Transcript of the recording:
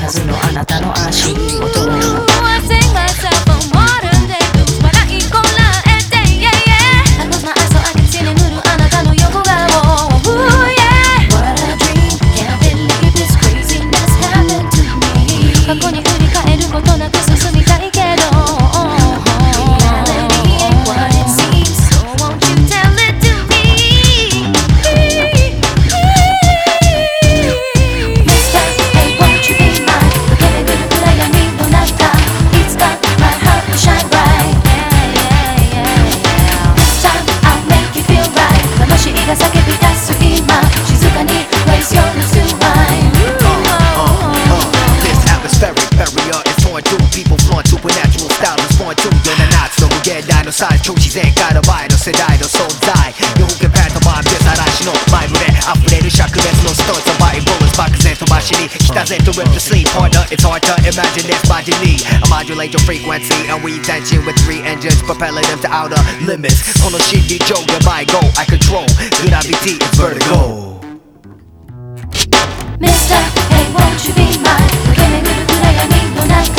はずのあなたの足音 I sing myself on modern day blues 笑いこらえて yeah yeah I close my eyes so I can see 眠るあなたの横顔 Ooh yeah What a dream Can't believe this craziness happened to me 過去に振り返ることなく進みたいけど Reality ain't what it seems So won't you tell it to me Mister, hey won't you be mine 駆け巡る暗闇の中いつか my heart will shine bright This time I'll make you feel right 魂が叫び出す今静かに Raise your lips to mine This atmospheric barrier is torn through People flaunt supernatural style is born through 世の夏の無限大のサイズ超自然から前の世代の存在両家パントマンです嵐の前触れ溢れる灼熱のストーンサバイバル漠然とマシに来たぜと rip the sleep partner It's hard to imagine this bodily I modulate your frequency and weave tension with 3 engines propelling them to outer limits この心理上がmy goal I control gravity it's vertigo Mister, hey won't you be mine 駆け巡る暗闇の中